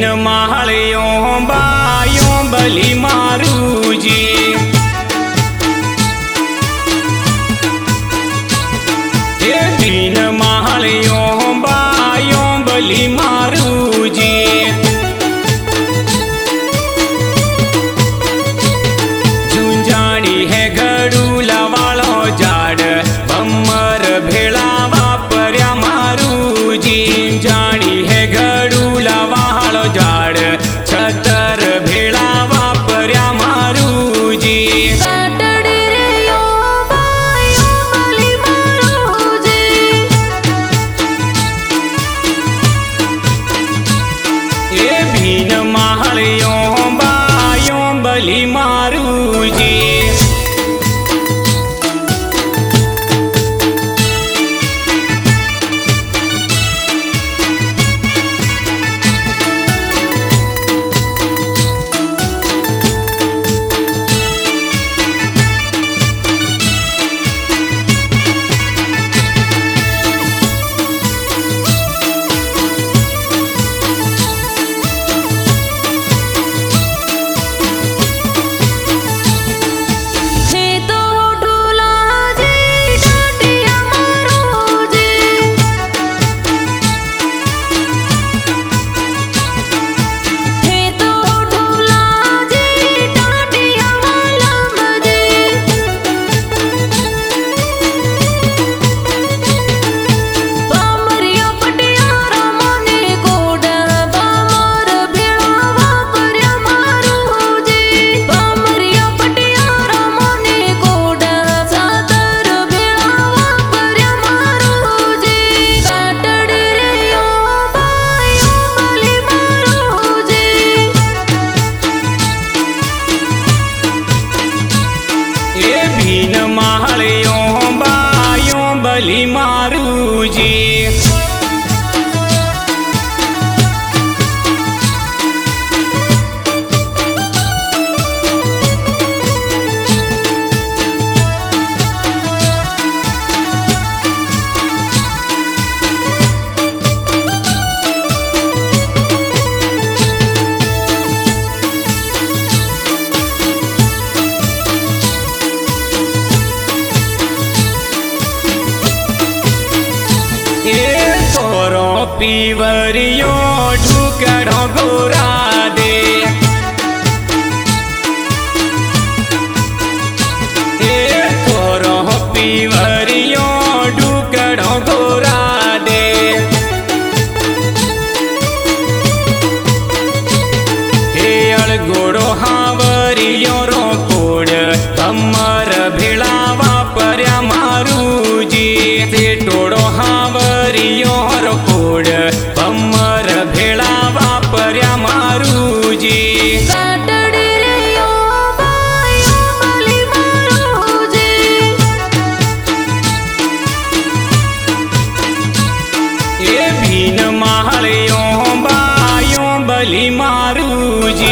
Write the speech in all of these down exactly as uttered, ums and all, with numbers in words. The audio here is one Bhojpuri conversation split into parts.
माळ्यो बायो बली मारूजी हे तीन माळ्यो बायो बली मारूजी झुंझाणी है गडूला वाळो जाड बम्मर भेळा वापर्या मारूजी जाणी है गडूला वाळो जाड छतर भेळा वापर्या मारूजी ए भीन माळ्यो बायो बली मारूजी भीन माळ्यो बायो बली मारूजी पीवरियो ढुकड़ो गोरा दे ए तोरो पीवरियो ढुकड़ो गोरा दे हे अळगोड़ो हावरियो रो कोड कमर भेळा वापर्या मारूजी ते टोड़ो हावरियो रो कोड कमर भेळा वापर्या मारूजी ए भीन माळ्यो बायो बली मारूजी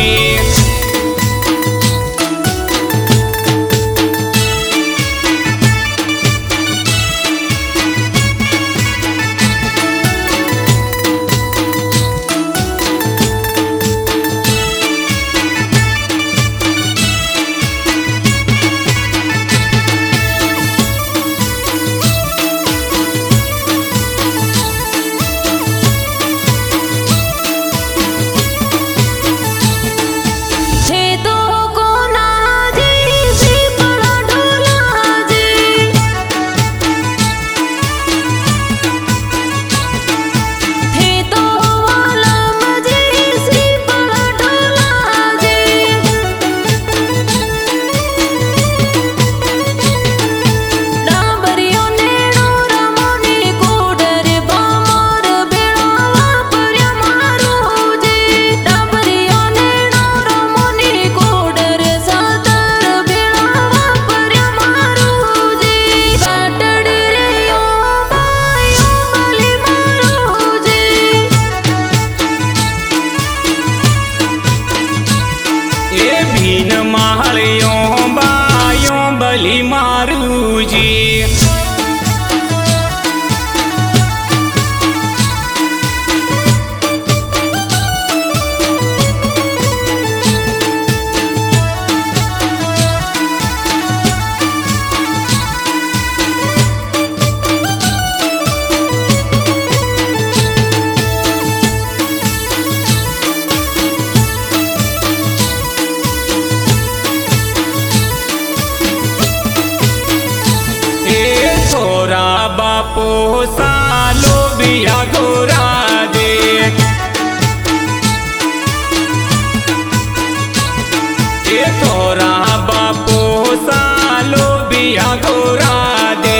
भीन माळ्यो बायो बली मारूजी बिया गोरा दे ए तोरा बापो सालो बिया गोरा दे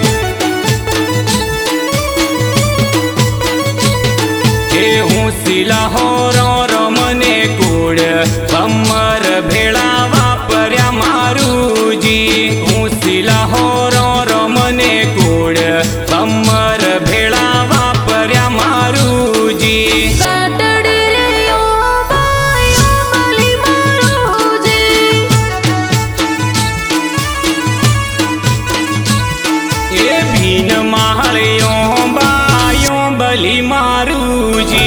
ए हूँ सिला हो रमने कूड़ कमर भेड़ा वापर्या मारूजी हूँ सिला हो रमने कूड़ कमर भेड़ा वापर्या मारूजी ए भीन माळियों बायों बली मारूजी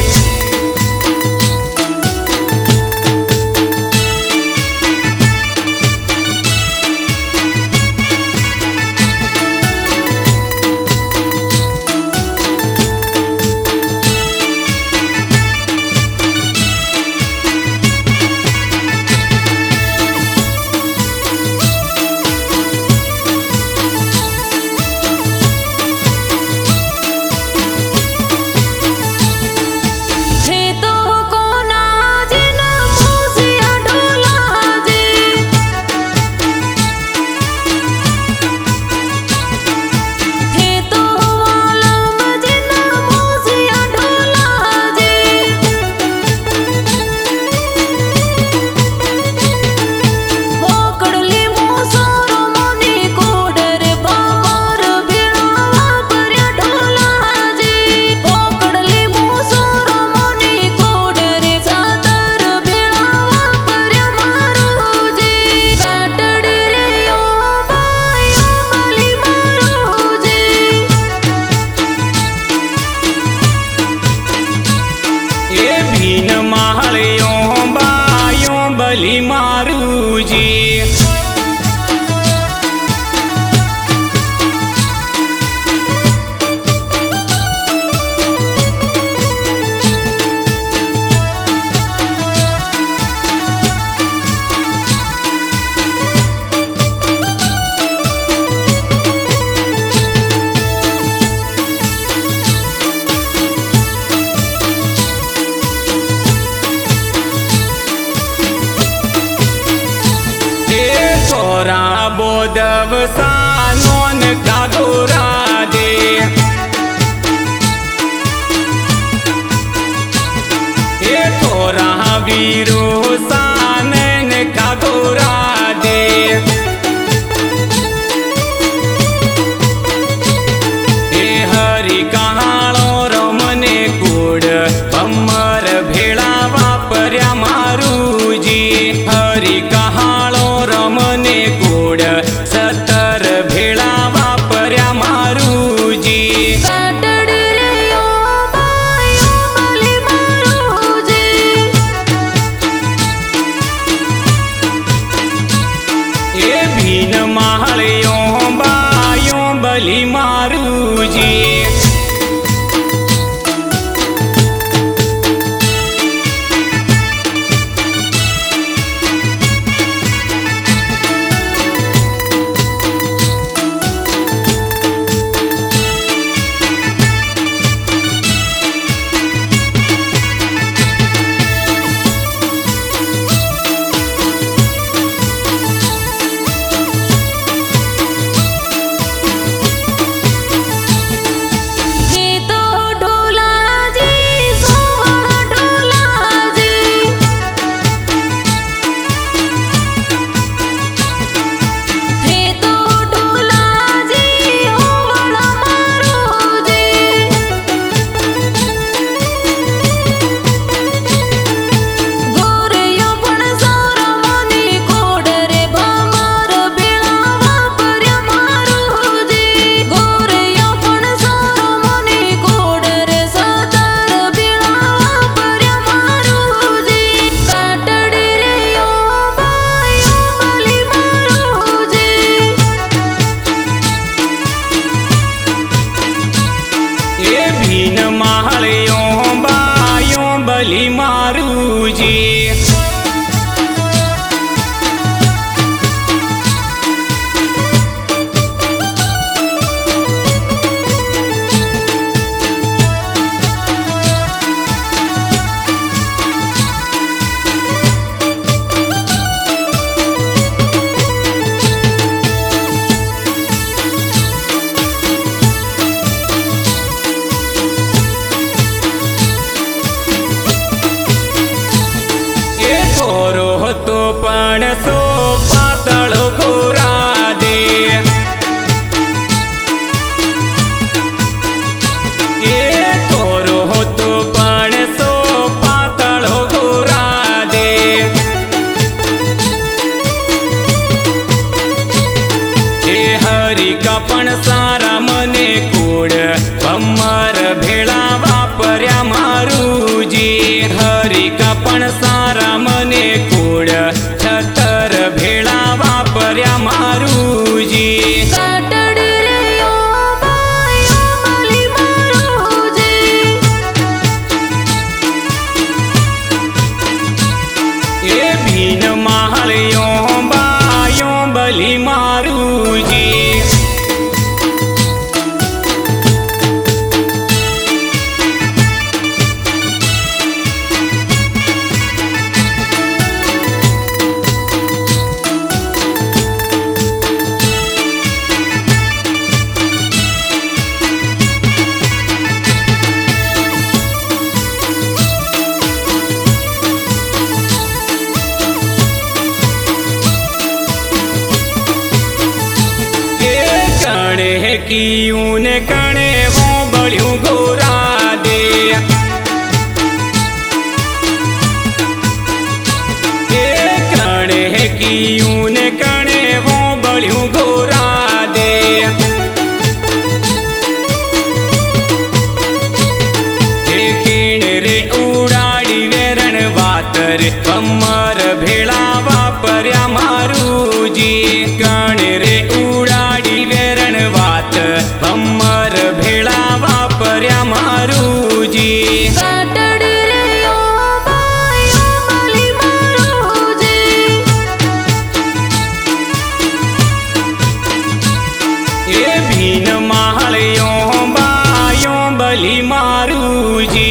भीन माळियों बायों बली मारूजी तोरा बोदव सानोन का गोरा दे ए तोरा वीरो सानन का गोरा दे ए हरि कहाळो रमने कूड़ कमर भेड़ा वापर्या मारूजी हरि कहाळो रमने कूड़ सतर भेड़ा वापर्या मारूजी ए पण सारा मने कूड़ भम्मर भेळा वापर्या मारूजी हरी का पण सारा मने कूड़ छतर भेळा वापर्या मारूजी ए भीन महाल यो बायो बली मारूजी कीयूं ने कणे वो बड़ियों गोरा दे ए कणे कीयूं ने कणे वो बड़ियों गोरा दे ए कीण रे उड़ाड़ी वेरण वातर भम्मर भेळा वापर्या मारूजी कण रे उड़ाड़ी वेरण भम्मर भेळा वापर्या मारूजी ए भीन महाल यो बायो बली मारूजी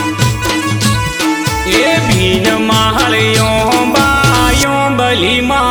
भीन महाल यो बायो बली मा